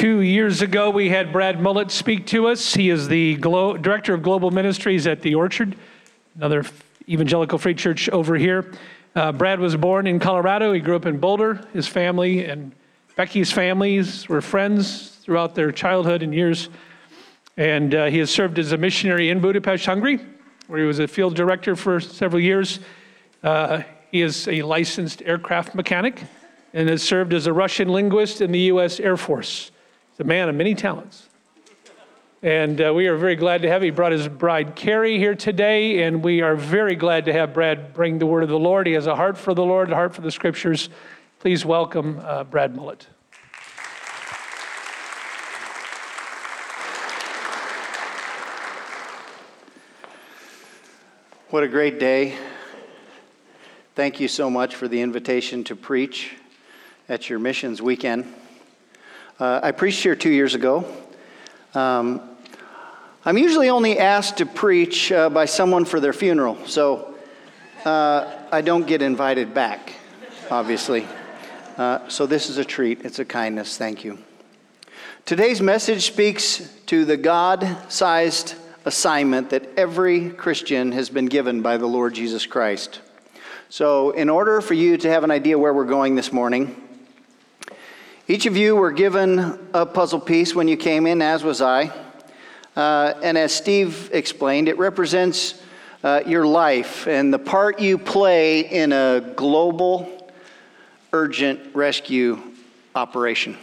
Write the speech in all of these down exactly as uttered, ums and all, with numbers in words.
Two years ago, we had Brad Mullet speak to us. He is the Glo- Director of Global Ministries at The Orchard, another evangelical free church over here. Uh, Brad was born in Colorado. He grew up in Boulder. His family and Becky's families were friends throughout their childhood and years. And uh, he has served as a missionary in Budapest, Hungary, where he was a field director for several years. Uh, he is a licensed aircraft mechanic and has served as a Russian linguist in the U S Air Force. He's a man of many talents. And uh, we are very glad to have him. He brought his bride, Carrie, here today, and we are very glad to have Brad bring the word of the Lord. He has a heart for the Lord, a heart for the scriptures. Please welcome uh, Brad Mullet. What a great day. Thank you so much for the invitation to preach at your missions weekend. Uh, I preached here two years ago. Um, I'm usually only asked to preach uh, by someone for their funeral, so uh, I don't get invited back, obviously. Uh, so this is a treat. It's a kindness. Thank you. Today's message speaks to the God-sized assignment that every Christian has been given by the Lord Jesus Christ. So in order for you to have an idea where we're going this morning, each of you were given a puzzle piece when you came in, as was I. Uh, and as Steve explained, it represents uh, your life and the part you play in a global, urgent rescue operation.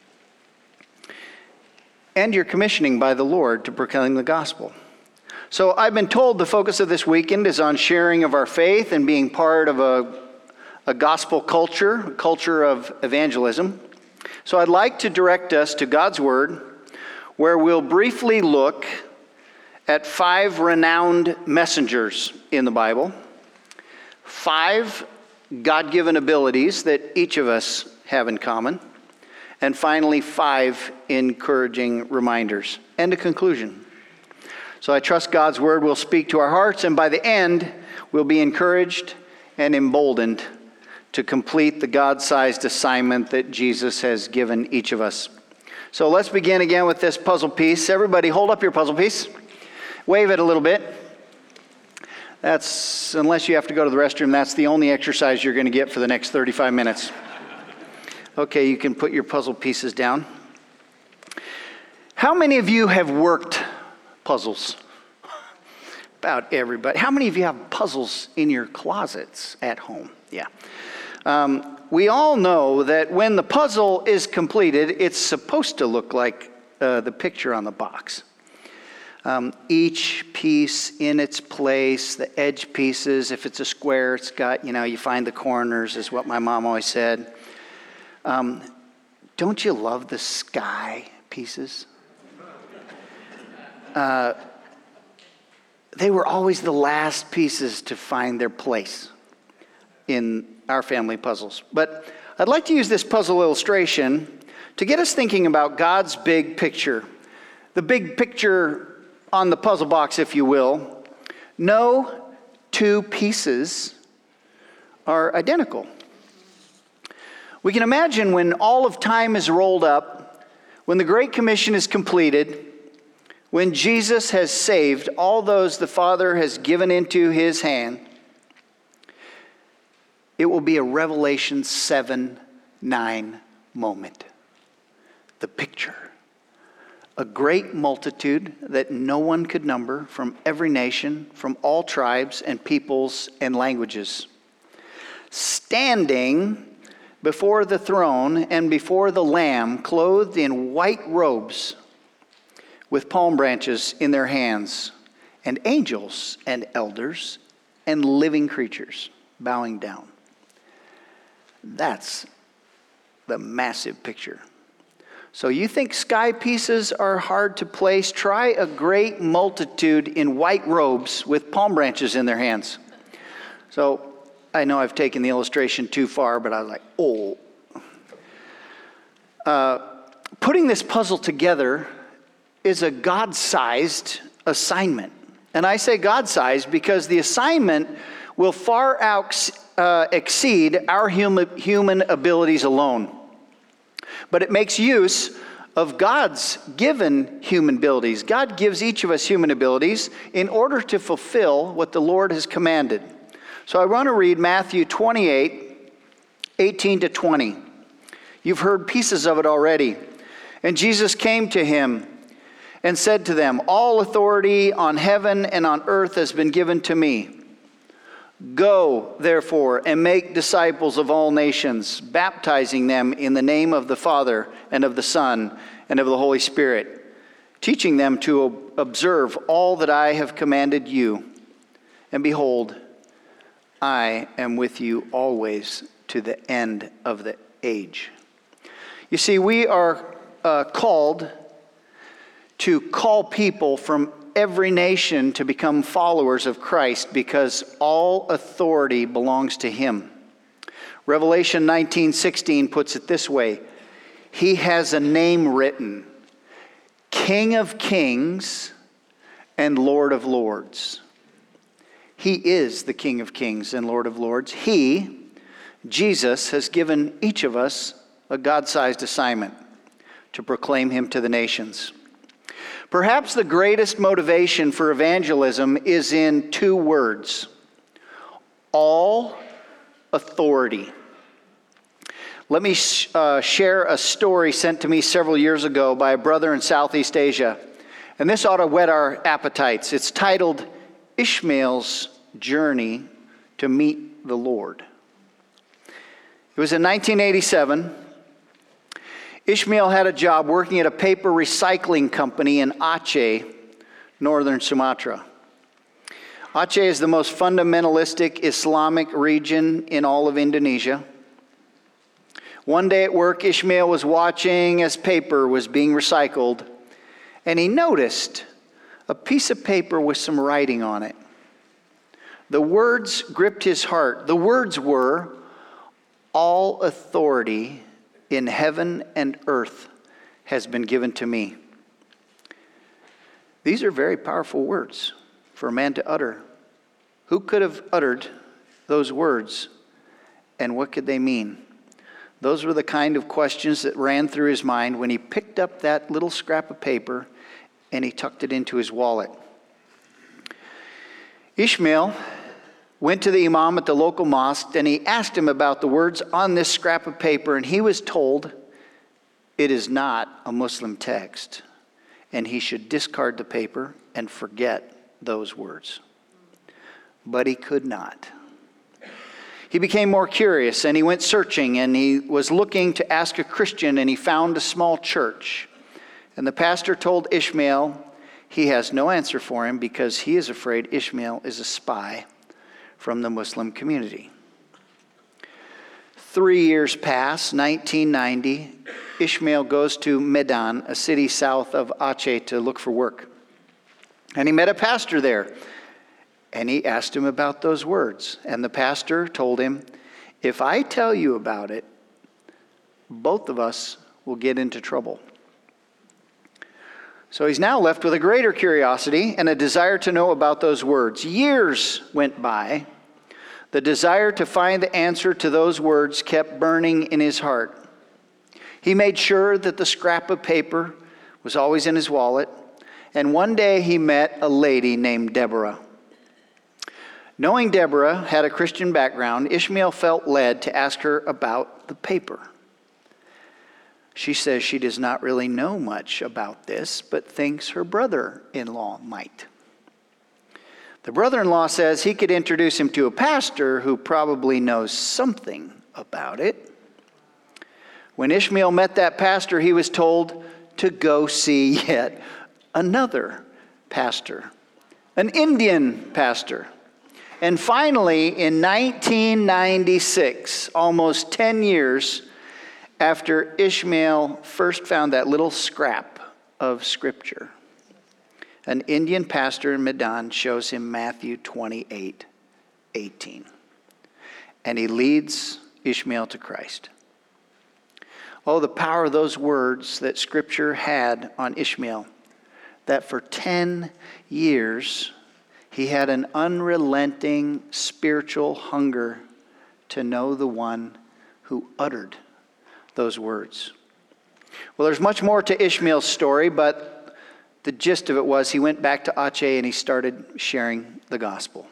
And your commissioning by the Lord to proclaim the gospel. So I've been told the focus of this weekend is on sharing of our faith and being part of a, a gospel culture, a culture of evangelism. So I'd like to direct us to God's Word, where we'll briefly look at five renowned messengers in the Bible, five God-given abilities that each of us have in common, and finally, five encouraging reminders, and a conclusion. So I trust God's Word will speak to our hearts, and by the end, we'll be encouraged and emboldened to complete the God-sized assignment that Jesus has given each of us. So let's begin again with this puzzle piece. Everybody hold up your puzzle piece. Wave it a little bit. That's, unless you have to go to the restroom, that's the only exercise you're going to get for the next thirty-five minutes. Okay, you can put your puzzle pieces down. How many of you have worked puzzles? About everybody. How many of you have puzzles in your closets at home? Yeah. Um, we all know that when the puzzle is completed, it's supposed to look like uh, the picture on the box. Um, each piece in its place, the edge pieces, if it's a square, it's got, you know, you find the corners, is what my mom always said. Um, don't you love the sky pieces? Uh, they were always the last pieces to find their place in our family puzzles. But I'd like to use this puzzle illustration to get us thinking about God's big picture. The big picture on the puzzle box, if you will. No two pieces are identical. We can imagine when all of time is rolled up, when the Great Commission is completed, when Jesus has saved all those the Father has given into his hand, it will be a Revelation seven nine moment. The picture. A great multitude that no one could number from every nation, from all tribes and peoples and languages, standing before the throne and before the Lamb, clothed in white robes, with palm branches in their hands, and angels and elders and living creatures bowing down. That's the massive picture. So you think sky pieces are hard to place? Try a great multitude in white robes with palm branches in their hands. So I know I've taken the illustration too far, but I was like, oh. Uh, putting this puzzle together is a God-sized assignment. And I say God-sized because the assignment will far out, uh, exceed our human, human abilities alone. But it makes use of God's given human abilities. God gives each of us human abilities in order to fulfill what the Lord has commanded. So I want to read Matthew twenty-eight, eighteen to twenty. You've heard pieces of it already. And Jesus came to him and said to them, "All authority on heaven and on earth has been given to me. Go, therefore, and make disciples of all nations, baptizing them in the name of the Father and of the Son and of the Holy Spirit, teaching them to observe all that I have commanded you. And behold, I am with you always to the end of the age." You see, we are uh, called to call people from every nation to become followers of Christ because all authority belongs to him. Revelation nineteen sixteen puts it this way: he has a name written, King of Kings and Lord of Lords. He is the King of Kings and Lord of Lords. He, Jesus, has given each of us a God-sized assignment to proclaim him to the nations. Perhaps the greatest motivation for evangelism is in two words: all authority. Let me uh, share a story sent to me several years ago by a brother in Southeast Asia. And this ought to whet our appetites. It's titled, "Ishmael's Journey to Meet the Lord." It was in nineteen eighty-seven. Ishmael had a job working at a paper recycling company in Aceh, northern Sumatra. Aceh is the most fundamentalistic Islamic region in all of Indonesia. One day at work, Ishmael was watching as paper was being recycled, and he noticed a piece of paper with some writing on it. The words gripped his heart. The words were, "All authority in heaven and earth has been given to me." These are very powerful words for a man to utter. Who could have uttered those words, and what could they mean? Those were the kind of questions that ran through his mind when he picked up that little scrap of paper and he tucked it into his wallet. Ishmael went to the imam at the local mosque and he asked him about the words on this scrap of paper, and he was told it is not a Muslim text and he should discard the paper and forget those words. But he could not. He became more curious and he went searching, and he was looking to ask a Christian, and he found a small church. And the pastor told Ishmael he has no answer for him because he is afraid Ishmael is a spy from the Muslim community. Three years pass, nineteen ninety. Ishmael goes to Medan, a city south of Aceh, to look for work. And he met a pastor there. And he asked him about those words. And the pastor told him, "If I tell you about it, both of us will get into trouble." So he's now left with a greater curiosity and a desire to know about those words. Years went by. The desire to find the answer to those words kept burning in his heart. He made sure that the scrap of paper was always in his wallet. And one day he met a lady named Deborah. Knowing Deborah had a Christian background, Ishmael felt led to ask her about the paper. She says she does not really know much about this, but thinks her brother-in-law might. The brother-in-law says he could introduce him to a pastor who probably knows something about it. When Ishmael met that pastor, he was told to go see yet another pastor, an Indian pastor. And finally, in nineteen ninety-six, almost ten years after Ishmael first found that little scrap of scripture, an Indian pastor in Medan shows him Matthew twenty-eight eighteen. And he leads Ishmael to Christ. Oh, the power of those words that Scripture had on Ishmael, that for ten years he had an unrelenting spiritual hunger to know the one who uttered those words. Well, there's much more to Ishmael's story, but the gist of it was he went back to Aceh and he started sharing the gospel.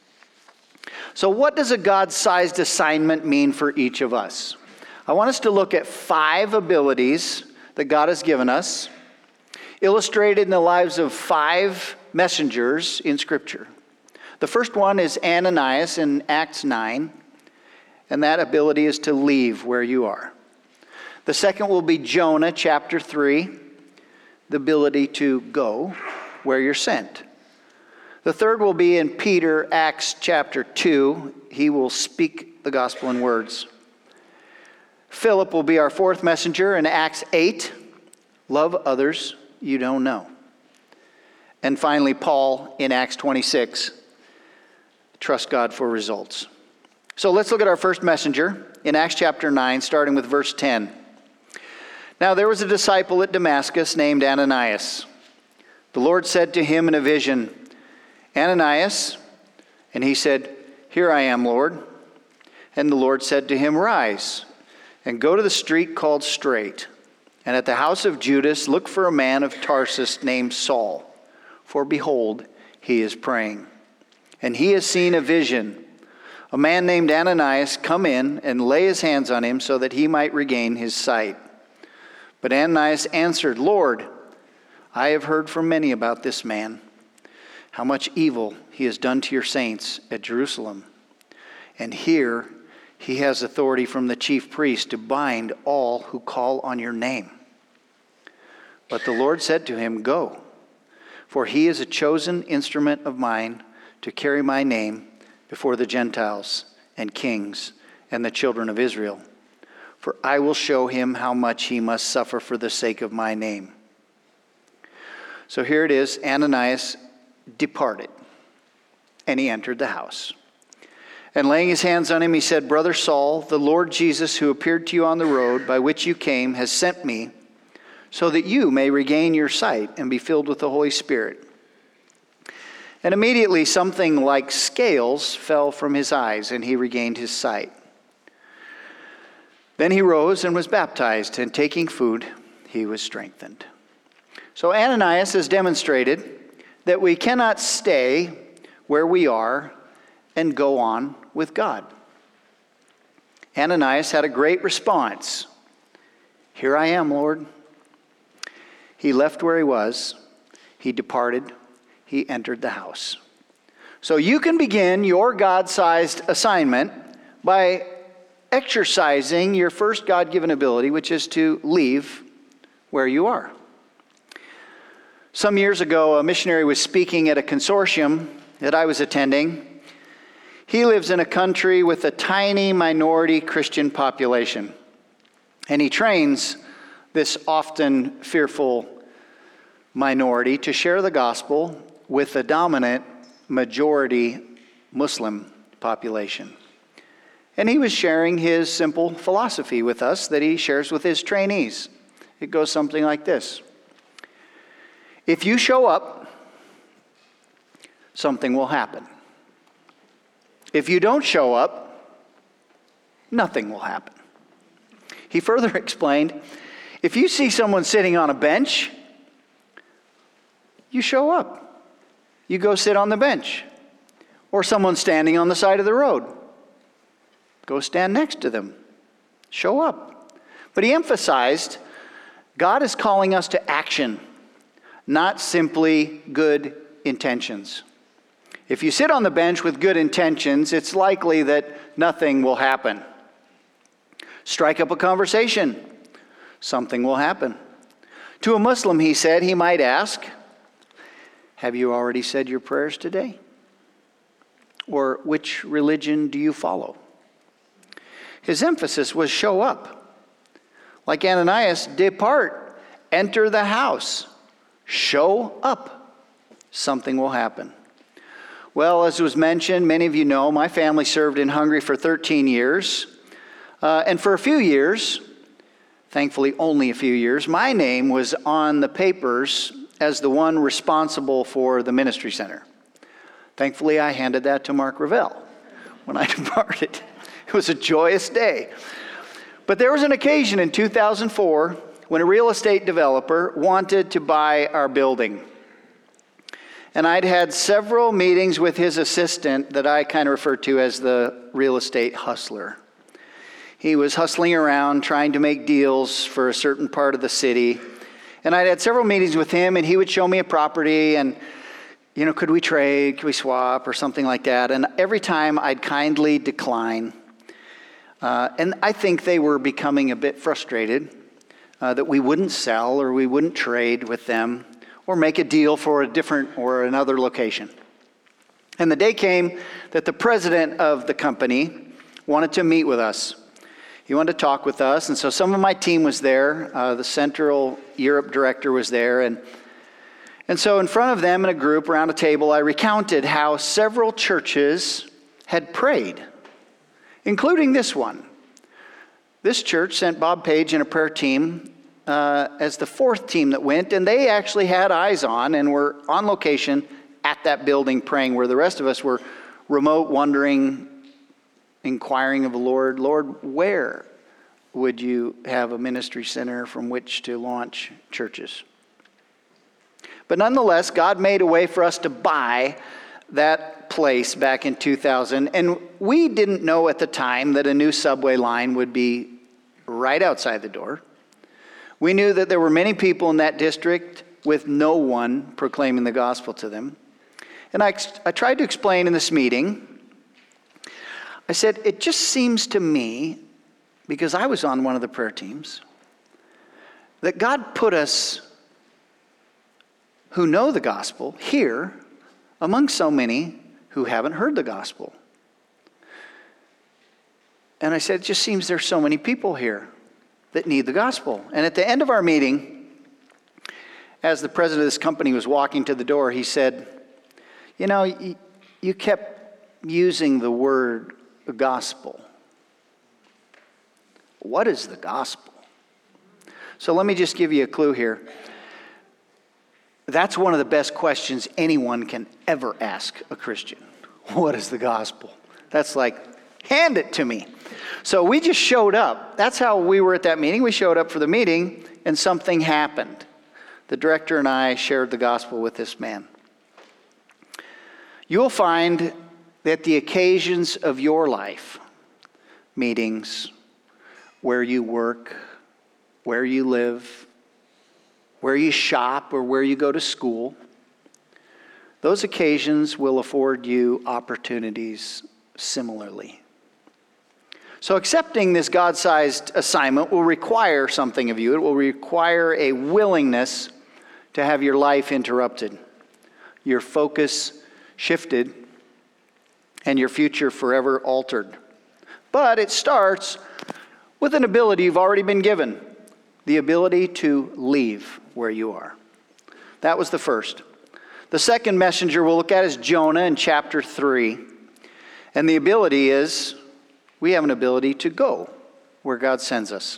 So what does a God-sized assignment mean for each of us? I want us to look at five abilities that God has given us, illustrated in the lives of five messengers in Scripture. The first one is Ananias in Acts nine, and that ability is to leave where you are. The second will be Jonah chapter three, the ability to go where you're sent. The third will be in Peter, Acts chapter two. He will speak the gospel in words. Philip will be our fourth messenger in Acts eight. Love others you don't know. And finally, Paul in Acts twenty-six. Trust God for results. So let's look at our first messenger in Acts chapter nine, starting with verse ten. Now there was a disciple at Damascus named Ananias. The Lord said to him in a vision, Ananias, and he said, Here I am, Lord. And the Lord said to him, Rise, and go to the street called Straight, and at the house of Judas look for a man of Tarsus named Saul, for behold, he is praying. And he has seen a vision, a man named Ananias come in and lay his hands on him so that he might regain his sight. But Ananias answered, Lord, I have heard from many about this man, how much evil he has done to your saints at Jerusalem. And here he has authority from the chief priest to bind all who call on your name. But the Lord said to him, Go, for he is a chosen instrument of mine to carry my name before the Gentiles and kings and the children of Israel. For I will show him how much he must suffer for the sake of my name. So here it is, Ananias departed, and he entered the house. And laying his hands on him, he said, Brother Saul, the Lord Jesus, who appeared to you on the road by which you came, has sent me so that you may regain your sight and be filled with the Holy Spirit. And immediately something like scales fell from his eyes, and he regained his sight. Then he rose and was baptized, and taking food, he was strengthened. So Ananias has demonstrated that we cannot stay where we are and go on with God. Ananias had a great response. Here I am, Lord. He left where he was. He departed. He entered the house. So you can begin your God-sized assignment by exercising your first God-given ability, which is to leave where you are. Some years ago, a missionary was speaking at a consortium that I was attending. He lives in a country with a tiny minority Christian population, and he trains this often fearful minority to share the gospel with the dominant majority Muslim population. And he was sharing his simple philosophy with us that he shares with his trainees. It goes something like this. If you show up, something will happen. If you don't show up, nothing will happen. He further explained, if you see someone sitting on a bench, you show up. You go sit on the bench. Or someone standing on the side of the road. Go stand next to them. Show up. But he emphasized, God is calling us to action, not simply good intentions. If you sit on the bench with good intentions, it's likely that nothing will happen. Strike up a conversation. Something will happen. To a Muslim, he said, he might ask, have you already said your prayers today? Or which religion do you follow? His emphasis was show up. Like Ananias, depart, enter the house, show up. Something will happen. Well, as was mentioned, many of you know, my family served in Hungary for thirteen years. Uh, and for a few years, thankfully only a few years, my name was on the papers as the one responsible for the ministry center. Thankfully, I handed that to Mark Revelle when I departed. It was a joyous day. But there was an occasion in two thousand four when a real estate developer wanted to buy our building. And I'd had several meetings with his assistant that I kind of refer to as the real estate hustler. He was hustling around trying to make deals for a certain part of the city. And I'd had several meetings with him, and he would show me a property and, you know, could we trade, could we swap, or something like that. And every time I'd kindly decline. Uh, and I think they were becoming a bit frustrated uh, that we wouldn't sell or we wouldn't trade with them or make a deal for a different or another location. And the day came that the president of the company wanted to meet with us. He wanted to talk with us, and so some of my team was there. Uh, the Central Europe director was there, and and so in front of them in a group around a table, I recounted how several churches had prayed, including this one. This church sent Bob Page and a prayer team Uh, as the fourth team that went, and they actually had eyes on and were on location at that building praying, where the rest of us were remote, wondering, inquiring of the Lord, Lord, where would you have a ministry center from which to launch churches? But nonetheless, God made a way for us to buy that place back in two thousand, and we didn't know at the time that a new subway line would be right outside the door. We knew that there were many people in that district with no one proclaiming the gospel to them. And I, I tried to explain in this meeting, I said, it just seems to me, because I was on one of the prayer teams, that God put us who know the gospel here among so many who haven't heard the gospel. And I said, it just seems there's so many people here that need the gospel. And at the end of our meeting, as the president of this company was walking to the door, he said, you know, you, you kept using the word gospel. What is the gospel? So let me just give you a clue here. That's one of the best questions anyone can ever ask a Christian. What is the gospel? That's like, hand it to me. So we just showed up. That's how we were at that meeting. We showed up for the meeting, and something happened. The director and I shared the gospel with this man. You'll find that the occasions of your life, meetings, where you work, where you live, where you shop, or where you go to school, those occasions will afford you opportunities similarly. So accepting this God-sized assignment will require something of you. It will require a willingness to have your life interrupted, your focus shifted, and your future forever altered. But it starts with an ability you've already been given, the ability to leave where you are. That was the first. The second messenger we'll look at is Jonah in chapter three. And the ability is, we have an ability to go where God sends us.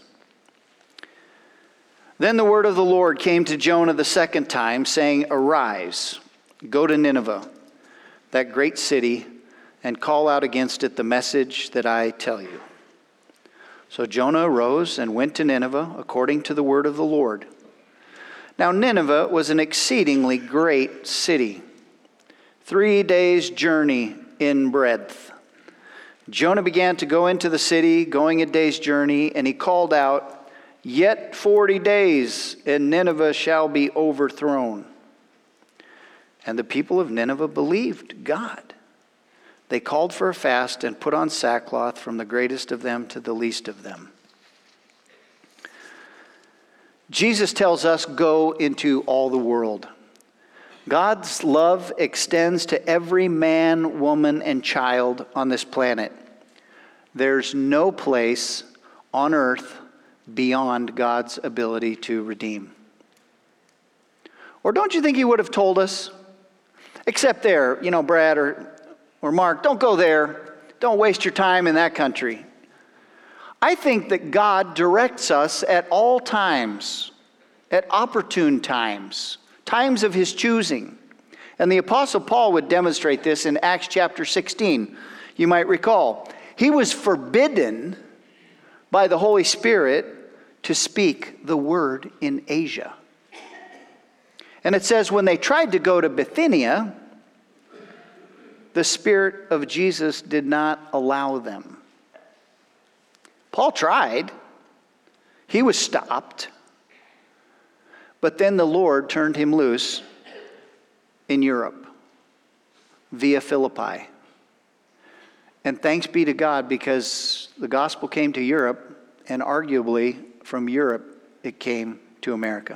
Then the word of the Lord came to Jonah the second time, saying, arise, go to Nineveh, that great city, and call out against it the message that I tell you. So Jonah arose and went to Nineveh according to the word of the Lord. Now Nineveh was an exceedingly great city, three days' journey in breadth. Jonah began to go into the city, going a day's journey, and he called out, yet forty days, and Nineveh shall be overthrown. And the people of Nineveh believed God. They called for a fast and put on sackcloth from the greatest of them to the least of them. Jesus tells us, go into all the world. God's love extends to every man, woman, and child on this planet. There's no place on earth beyond God's ability to redeem. Or don't you think he would have told us? Except there, you know, Brad or, or Mark, don't go there. Don't waste your time in that country. I think that God directs us at all times, at opportune times, times of his choosing. And the Apostle Paul would demonstrate this in Acts chapter sixteen. You might recall, he was forbidden by the Holy Spirit to speak the word in Asia. And it says when they tried to go to Bithynia, the Spirit of Jesus did not allow them. Paul tried. He was stopped. But then the Lord turned him loose in Europe via Philippi. And thanks be to God, because the gospel came to Europe, and arguably from Europe it came to America.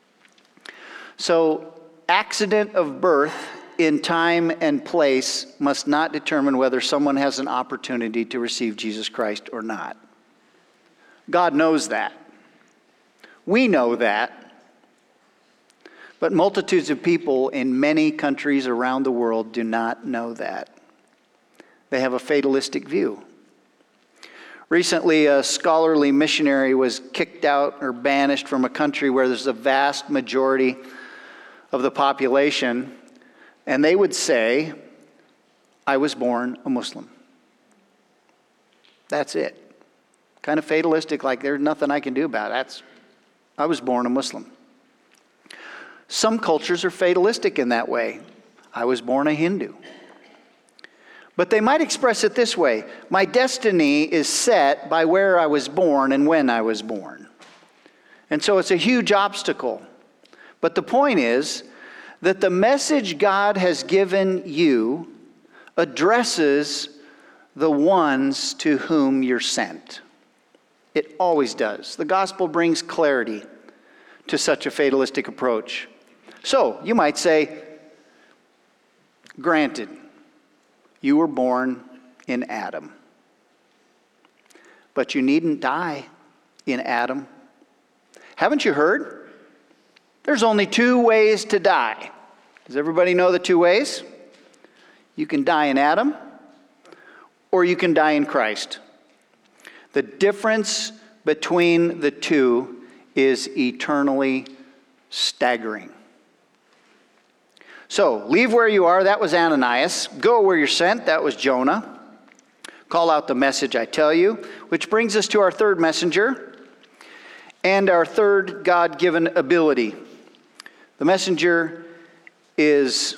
So, accident of birth in time and place must not determine whether someone has an opportunity to receive Jesus Christ or not. God knows that. We know that. But multitudes of people in many countries around the world do not know that. They have a fatalistic view. Recently, a scholarly missionary was kicked out or banished from a country where there's a vast majority of the population, and they would say, I was born a Muslim. That's it. Kind of fatalistic, like there's nothing I can do about it. That's, I was born a Muslim. Some cultures are fatalistic in that way. I was born a Hindu. But they might express it this way: my destiny is set by where I was born and when I was born. And so it's a huge obstacle. But the point is that the message God has given you addresses the ones to whom you're sent. It always does. The gospel brings clarity to such a fatalistic approach. So, you might say, granted, you were born in Adam. But you needn't die in Adam. Haven't you heard? There's only two ways to die. Does everybody know the two ways? You can die in Adam, or you can die in Christ. The difference between the two is eternally staggering. So, leave where you are, that was Ananias. Go where you're sent, that was Jonah. Call out the message I tell you, which brings us to our third messenger and our third God-given ability. The messenger is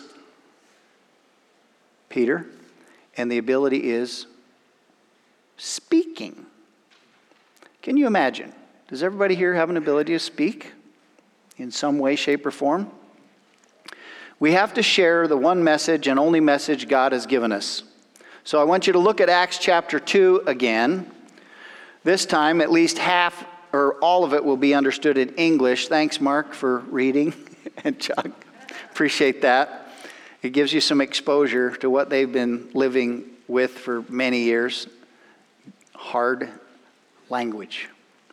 Peter, and the ability is speaking. Can you imagine? Does everybody here have an ability to speak in some way, shape, or form? We have to share the one message and only message God has given us. So I want you to look at Acts chapter two again. This time, at least half or all of it will be understood in English. Thanks, Mark, for reading. And Chuck, appreciate that. It gives you some exposure to what they've been living with for many years. Hard language.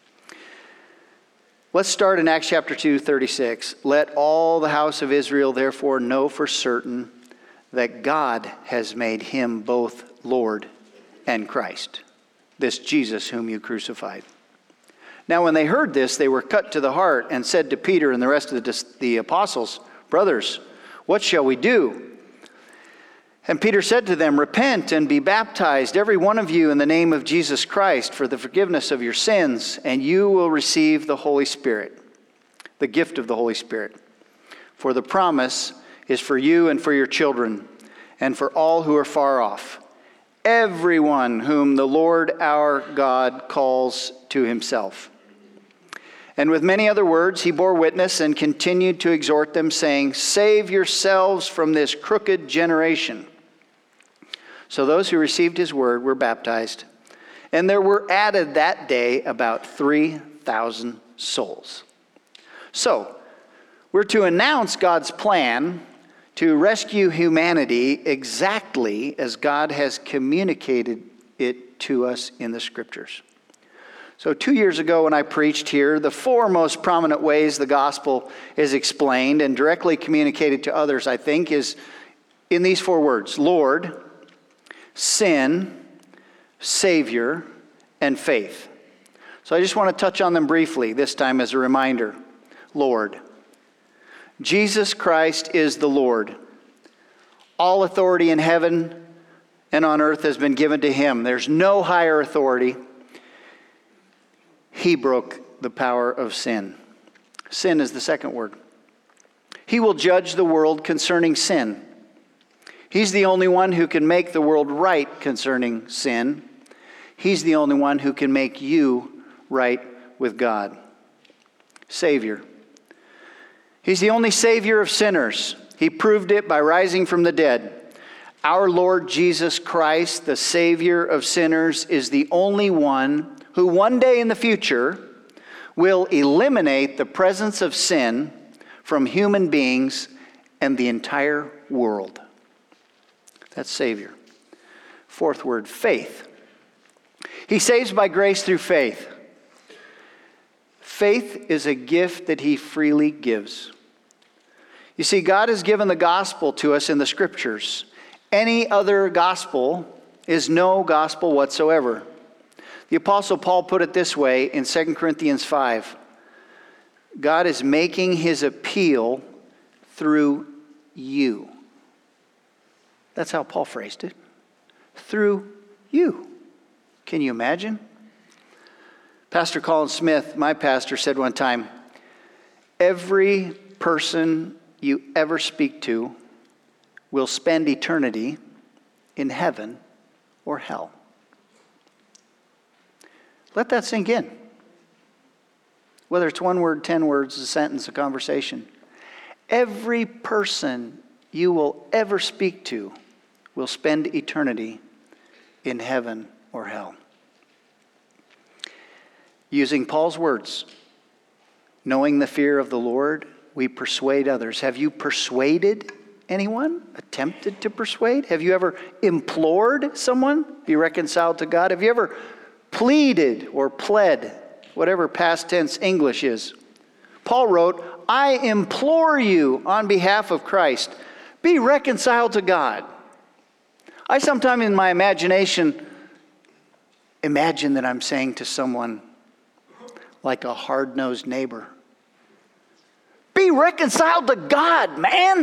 Let's start in Acts chapter two, thirty-six. Let all the house of Israel therefore know for certain that God has made him both Lord and Christ, this Jesus whom you crucified. Now when they heard this, they were cut to the heart and said to Peter and the rest of the, the apostles, Brothers, what shall we do? And Peter said to them, Repent and be baptized, every one of you, in the name of Jesus Christ, for the forgiveness of your sins, and you will receive the Holy Spirit, the gift of the Holy Spirit. For the promise is for you and for your children, and for all who are far off, everyone whom the Lord our God calls to himself. And with many other words he bore witness and continued to exhort them, saying, Save yourselves from this crooked generation. So those who received his word were baptized, and there were added that day about three thousand souls. So, we're to announce God's plan to rescue humanity exactly as God has communicated it to us in the Scriptures. So two years ago when I preached here, the four most prominent ways the gospel is explained and directly communicated to others, I think, is in these four words: Lord, sin, Savior, and faith. So I just want to touch on them briefly this time as a reminder. Lord. Jesus Christ is the Lord. All authority in heaven and on earth has been given to him. There's no higher authority. He broke the power of sin. Sin is the second word. He will judge the world concerning sin. He's the only one who can make the world right concerning sin. He's the only one who can make you right with God. Savior. He's the only Savior of sinners. He proved it by rising from the dead. Our Lord Jesus Christ, the Savior of sinners, is the only one who one day in the future will eliminate the presence of sin from human beings and the entire world. That's Savior. Fourth word, faith. He saves by grace through faith. Faith is a gift that He freely gives. You see, God has given the gospel to us in the Scriptures. Any other gospel is no gospel whatsoever. The Apostle Paul put it this way in Second Corinthians five. God is making His appeal through you. That's how Paul phrased it. Through you. Can you imagine? Pastor Colin Smith, my pastor, said one time, every person you ever speak to will spend eternity in heaven or hell. Let that sink in. Whether it's one word, ten words, a sentence, a conversation. Every person you will ever speak to will spend eternity in heaven or hell. Using Paul's words, knowing the fear of the Lord, we persuade others. Have you persuaded anyone? Attempted to persuade? Have you ever implored someone be reconciled to God? Have you ever pleaded or pled, whatever past tense English is? Paul wrote, I implore you on behalf of Christ, be reconciled to God. I sometimes in my imagination imagine that I'm saying to someone like a hard-nosed neighbor, be reconciled to God, man.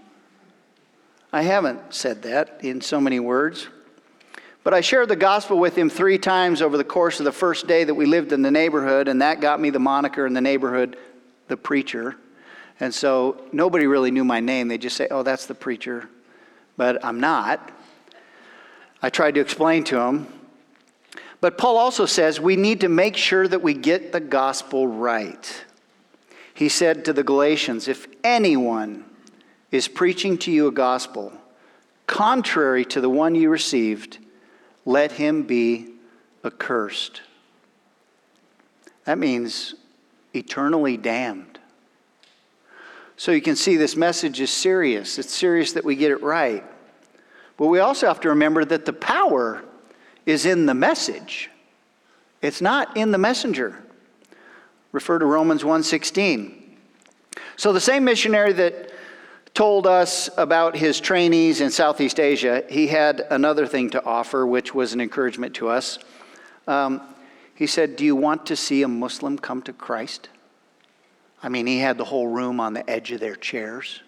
I haven't said that in so many words, but I shared the gospel with him three times over the course of the first day that we lived in the neighborhood, and that got me the moniker in the neighborhood, the preacher. And so nobody really knew my name. They just say, oh, that's the preacher. But I'm not. I tried to explain to him. But Paul also says we need to make sure that we get the gospel right. He said to the Galatians, if anyone is preaching to you a gospel contrary to the one you received, let him be accursed. That means eternally damned. So you can see this message is serious. It's serious that we get it right. But we also have to remember that the power is in the message. It's not in the messenger. Refer to Romans one sixteen. So the same missionary that told us about his trainees in Southeast Asia, he had another thing to offer, which was an encouragement to us. Um, he said, do you want to see a Muslim come to Christ? I mean, he had the whole room on the edge of their chairs.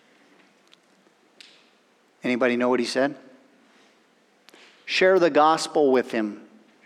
Anybody know what he said? Share the gospel with him.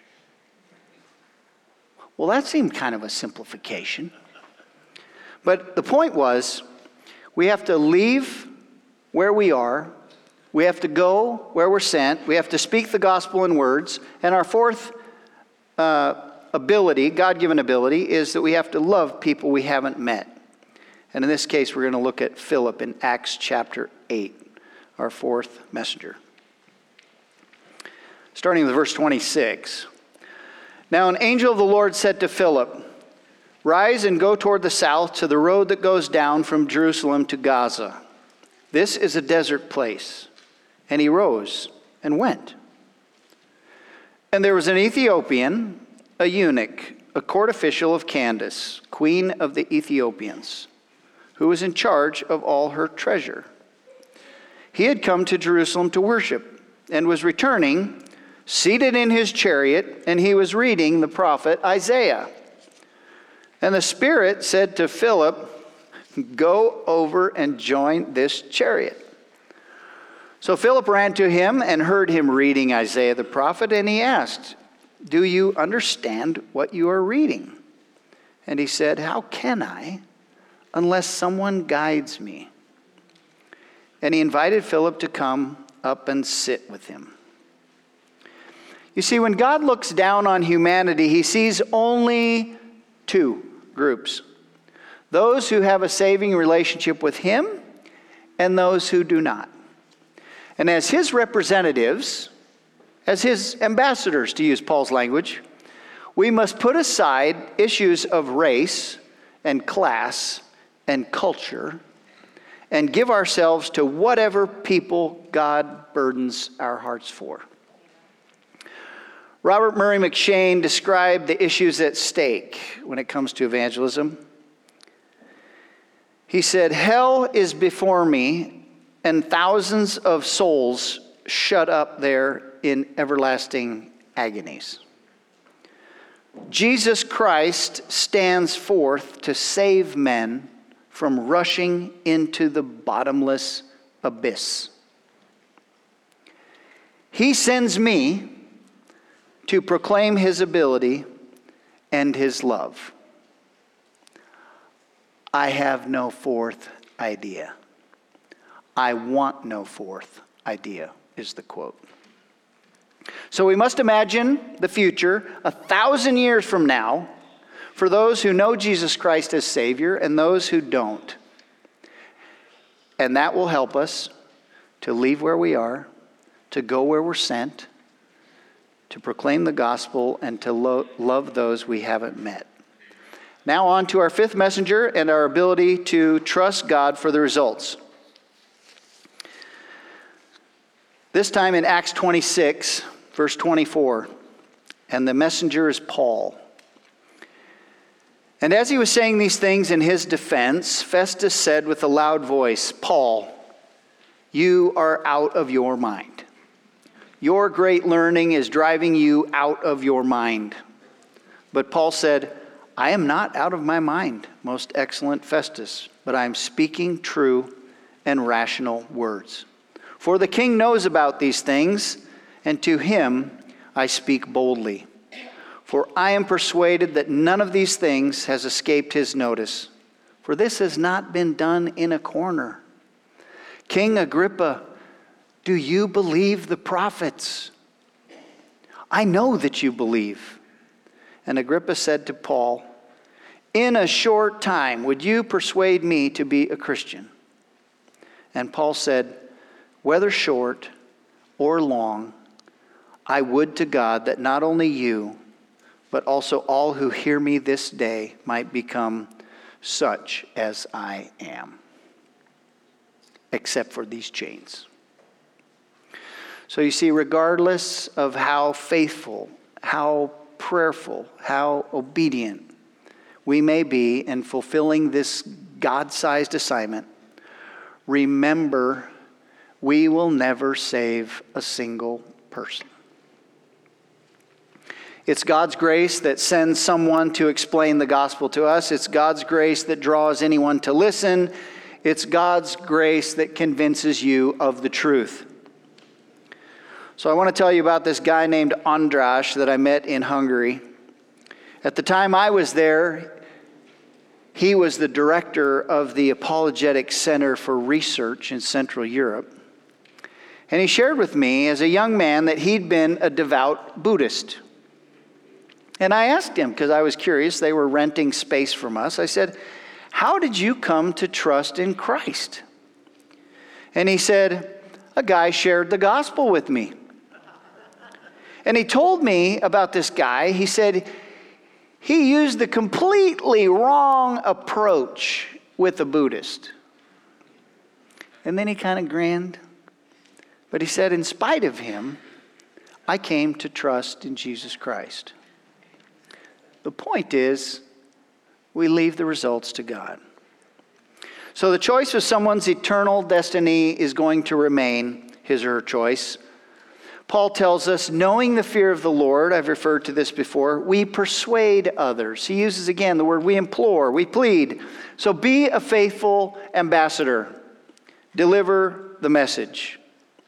Well, that seemed kind of a simplification. But the point was, we have to leave where we are. We have to go where we're sent. We have to speak the gospel in words. And our fourth uh, ability, God-given ability, is that we have to love people we haven't met. And in this case, we're going to look at Philip in Acts chapter eight, our fourth messenger. Starting with verse twenty-six. Now an angel of the Lord said to Philip, rise and go toward the south to the road that goes down from Jerusalem to Gaza. This is a desert place. And he rose and went. And there was an Ethiopian, a eunuch, a court official of Candace, queen of the Ethiopians, who was in charge of all her treasure. He had come to Jerusalem to worship and was returning, seated in his chariot, and he was reading the prophet Isaiah. And the Spirit said to Philip, go over and join this chariot. So Philip ran to him and heard him reading Isaiah the prophet, and he asked, do you understand what you are reading? And he said, "How can I unless someone guides me?" And he invited Philip to come up and sit with him. You see, when God looks down on humanity, he sees only two groups: those who have a saving relationship with him and those who do not. And as his representatives, as his ambassadors, to use Paul's language, we must put aside issues of race and class and culture and give ourselves to whatever people God burdens our hearts for. Robert Murray McShane described the issues at stake when it comes to evangelism. He said, "Hell is before me, and thousands of souls shut up there in everlasting agonies. Jesus Christ stands forth to save men from rushing into the bottomless abyss. He sends me to proclaim his ability and his love. I have no fourth idea. I want no fourth idea," is the quote. So we must imagine the future a thousand years from now for those who know Jesus Christ as Savior and those who don't. And that will help us to leave where we are, to go where we're sent, to proclaim the gospel, and to lo- love those we haven't met. Now on to our fifth messenger and our ability to trust God for the results. This time in Acts twenty-six, verse twenty-four, and the messenger is Paul. "And as he was saying these things in his defense, Festus said with a loud voice, 'Paul, you are out of your mind. Your great learning is driving you out of your mind.' But Paul said, 'I am not out of my mind, most excellent Festus, but I am speaking true and rational words. For the king knows about these things, and to him I speak boldly. For I am persuaded that none of these things has escaped his notice. For this has not been done in a corner. King Agrippa, do you believe the prophets? I know that you believe.' And Agrippa said to Paul, 'In a short time, would you persuade me to be a Christian?' And Paul said, 'Whether short or long, I would to God that not only you, but also all who hear me this day might become such as I am, except for these chains.'" So you see, regardless of how faithful, how prayerful, how obedient we may be in fulfilling this God-sized assignment, remember, we will never save a single person. It's God's grace that sends someone to explain the gospel to us. It's God's grace that draws anyone to listen. It's God's grace that convinces you of the truth. So I want to tell you about this guy named András that I met in Hungary. At the time I was there, he was the director of the Apologetic Center for Research in Central Europe. And he shared with me as a young man that he'd been a devout Buddhist. And I asked him, because I was curious, they were renting space from us. I said, "How did you come to trust in Christ?" And he said, "A guy shared the gospel with me." And he told me about this guy. He said he used the completely wrong approach with a Buddhist. And then he kind of grinned. But he said, "In spite of him, I came to trust in Jesus Christ." The point is, we leave the results to God. So the choice of someone's eternal destiny is going to remain his or her choice. Paul tells us, knowing the fear of the Lord, I've referred to this before, we persuade others. He uses again the word we implore, we plead. So be a faithful ambassador. Deliver the message.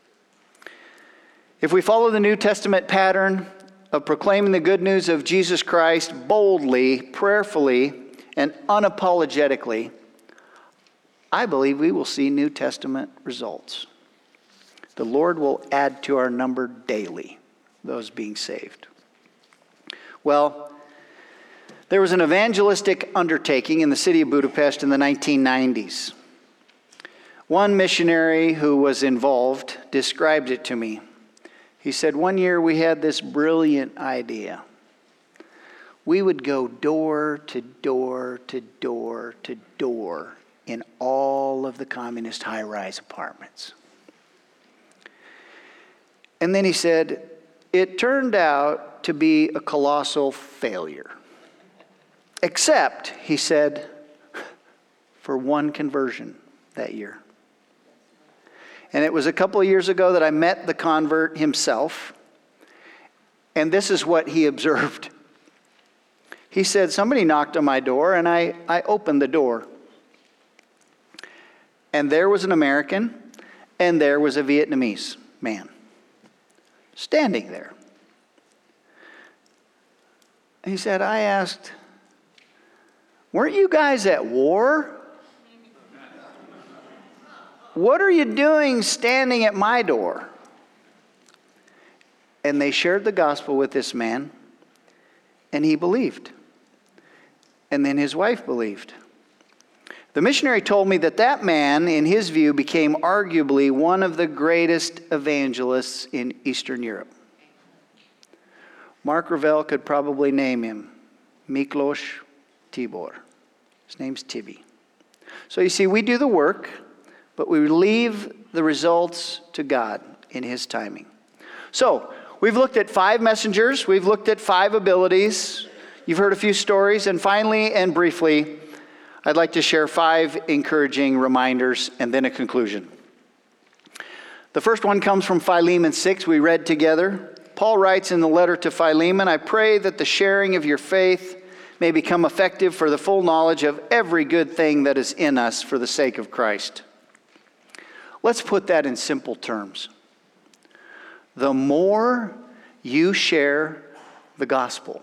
If we follow the New Testament pattern of proclaiming the good news of Jesus Christ boldly, prayerfully, and unapologetically, I believe we will see New Testament results. The Lord will add to our number daily, those being saved. Well, there was an evangelistic undertaking in the city of Budapest in the nineteen nineties. One missionary who was involved described it to me. He said, one year we had this brilliant idea. We would go door to door to door to door in all of the communist high-rise apartments. And then he said, it turned out to be a colossal failure. Except, he said, for one conversion that year. And it was a couple of years ago that I met the convert himself. And this is what he observed. He said, somebody knocked on my door, and I, I opened the door. And there was an American, and there was a Vietnamese man standing there. He said, I asked, weren't you guys at war? What are you doing standing at my door? And they shared the gospel with this man, and he believed. And then his wife believed. The missionary told me that that man, in his view, became arguably one of the greatest evangelists in Eastern Europe. Mark Ravel could probably name him Miklos Tibor. His name's Tibby. So you see, we do the work, but we leave the results to God in His timing. So, we've looked at five messengers. We've looked at five abilities. You've heard a few stories. And finally and briefly, I'd like to share five encouraging reminders and then a conclusion. The first one comes from Philemon six, we read together. Paul writes in the letter to Philemon, I pray that the sharing of your faith may become effective for the full knowledge of every good thing that is in us for the sake of Christ. Let's put that in simple terms. The more you share the gospel,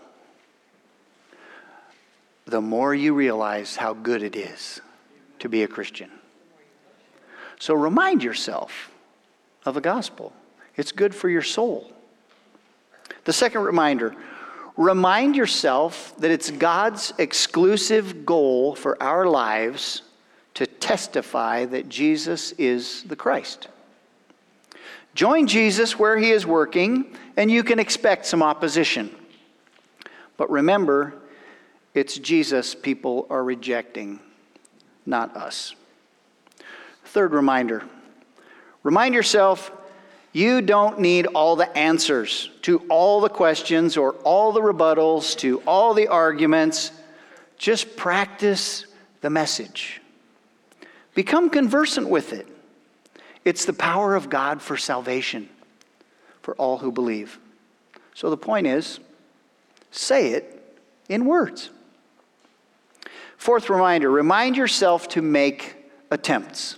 the more you realize how good it is to be a Christian. So remind yourself of the gospel. It's good for your soul. The second reminder, remind yourself that it's God's exclusive goal for our lives to testify that Jesus is the Christ. Join Jesus where He is working, and you can expect some opposition. But remember, it's Jesus people are rejecting, not us. Third reminder. Remind yourself, you don't need all the answers to all the questions or all the rebuttals to all the arguments. Just practice the message. Become conversant with it. It's the power of God for salvation for all who believe. So the point is, say it in words. Fourth reminder, remind yourself to make attempts.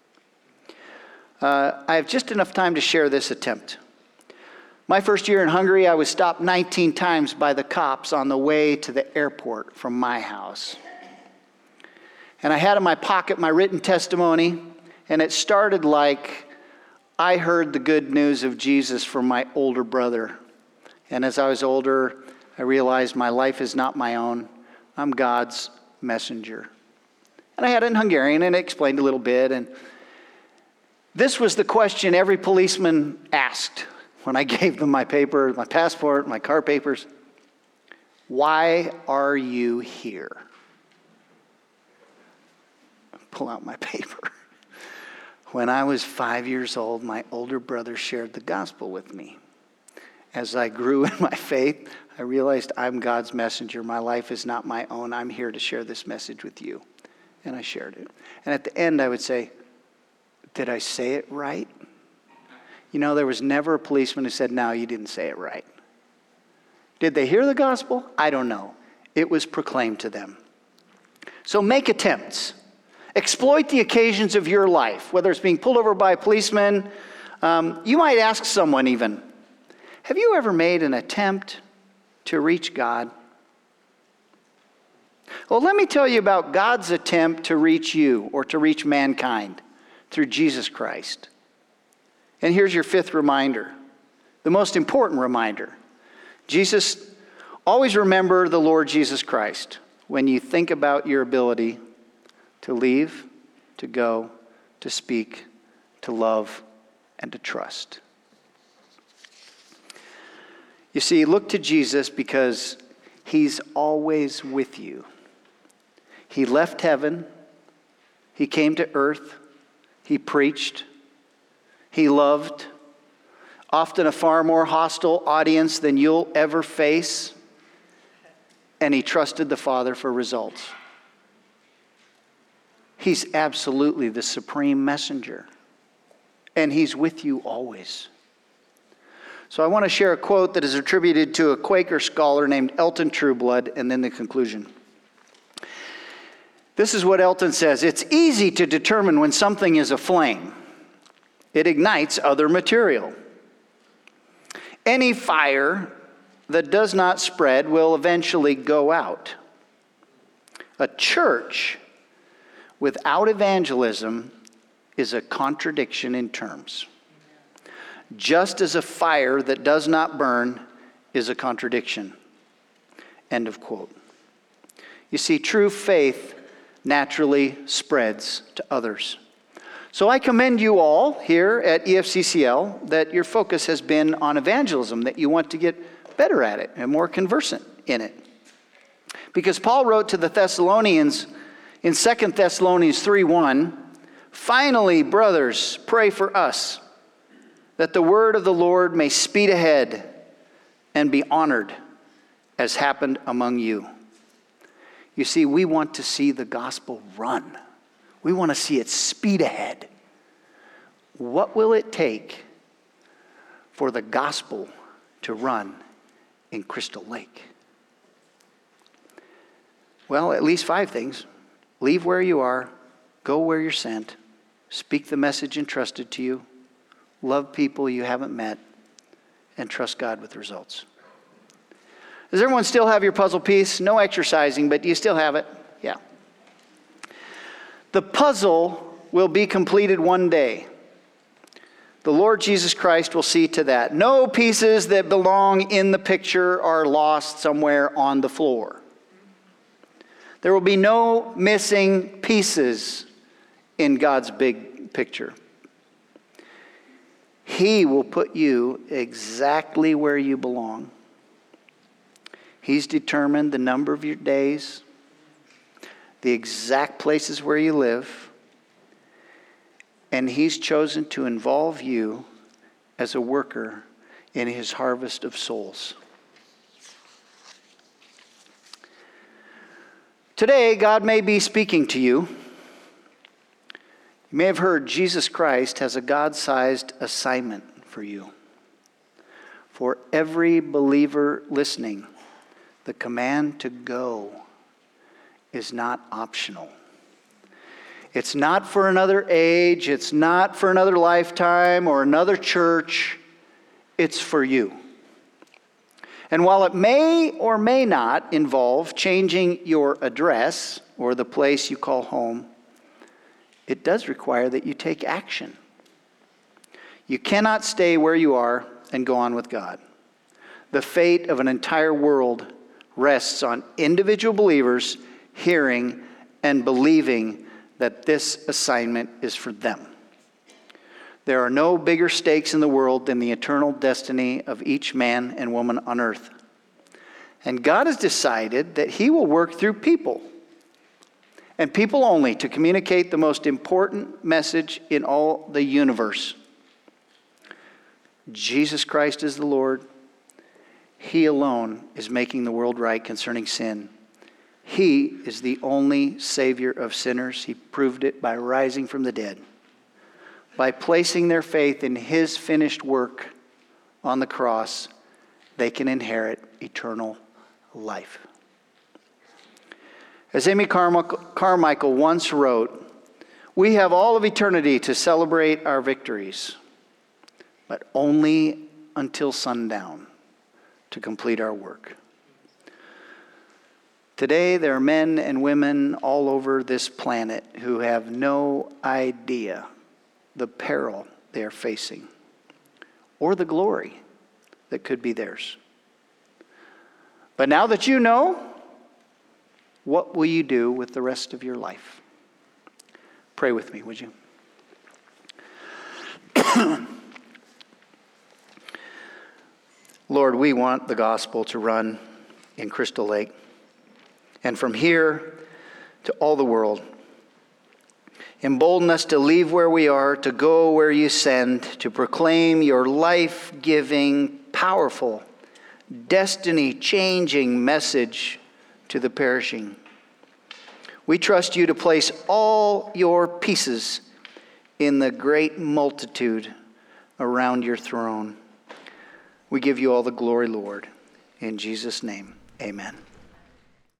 Uh, I have just enough time to share this attempt. My first year in Hungary, I was stopped nineteen times by the cops on the way to the airport from my house. And I had in my pocket my written testimony, and it started like, I heard the good news of Jesus from my older brother. And as I was older, I realized my life is not my own. I'm God's messenger. And I had it in Hungarian, and it explained a little bit. And this was the question every policeman asked when I gave them my paper, my passport, my car papers. Why are you here? Pull out my paper. When I was five years old, my older brother shared the gospel with me. As I grew in my faith, I realized I'm God's messenger. My life is not my own. I'm here to share this message with you. And I shared it. And at the end, I would say, did I say it right? You know, there was never a policeman who said, no, you didn't say it right. Did they hear the gospel? I don't know. It was proclaimed to them. So make attempts. Exploit the occasions of your life, whether it's being pulled over by a policeman. Um, you might ask someone even, have you ever made an attempt to reach God? Well, let me tell you about God's attempt to reach you or to reach mankind through Jesus Christ. And here's your fifth reminder, the most important reminder. Jesus, always remember the Lord Jesus Christ when you think about your ability to leave, to go, to speak, to love, and to trust. You see, look to Jesus because he's always with you. He left heaven. He came to earth. He preached. He loved. Often a far more hostile audience than you'll ever face. And he trusted the Father for results. He's absolutely the supreme messenger. And he's with you always. So I want to share a quote that is attributed to a Quaker scholar named Elton Trueblood, and then the conclusion. This is what Elton says: "It's easy to determine when something is a flame. It ignites other material. Any fire that does not spread will eventually go out. A church without evangelism is a contradiction in terms. Just as a fire that does not burn is a contradiction." End of quote. You see, true faith naturally spreads to others. So I commend you all here at E F C C L that your focus has been on evangelism, that you want to get better at it and more conversant in it. Because Paul wrote to the Thessalonians in Second Thessalonians three one, "Finally, brothers, pray for us, that the word of the Lord may speed ahead and be honored, as happened among you." You see, we want to see the gospel run. We want to see it speed ahead. What will it take for the gospel to run in Crystal Lake? Well, at least five things. Leave where you are. Go where you're sent. Speak the message entrusted to you. Love people you haven't met. And trust God with results. Does everyone still have your puzzle piece? No exercising, but do you still have it? Yeah. The puzzle will be completed one day. The Lord Jesus Christ will see to that. No pieces that belong in the picture are lost somewhere on the floor. There will be no missing pieces in God's big picture. He will put you exactly where you belong. He's determined the number of your days, the exact places where you live, and he's chosen to involve you as a worker in his harvest of souls. Today, God may be speaking to you. You may have heard Jesus Christ has a God-sized assignment for you. For every believer listening, the command to go is not optional. It's not for another age. It's not for another lifetime or another church. It's for you. And while it may or may not involve changing your address or the place you call home, it does require that you take action. You cannot stay where you are and go on with God. The fate of an entire world rests on individual believers hearing and believing that this assignment is for them. There are no bigger stakes in the world than the eternal destiny of each man and woman on earth. And God has decided that he will work through people, and people only, to communicate the most important message in all the universe. Jesus Christ is the Lord. He alone is making the world right concerning sin. He is the only Savior of sinners. He proved it by rising from the dead. By placing their faith in his finished work on the cross, they can inherit eternal life. As Amy Carmichael once wrote, "We have all of eternity to celebrate our victories, but only until sundown to complete our work." Today, there are men and women all over this planet who have no idea the peril they are facing or the glory that could be theirs. But now that you know, what will you do with the rest of your life? Pray with me, would you? Lord, we want the gospel to run in Crystal Lake, and from here to all the world. Embolden us to leave where we are, to go where you send, to proclaim your life-giving, powerful, destiny-changing message to the perishing. We trust you to place all your pieces in the great multitude around your throne. We give you all the glory, Lord. In Jesus' name, amen.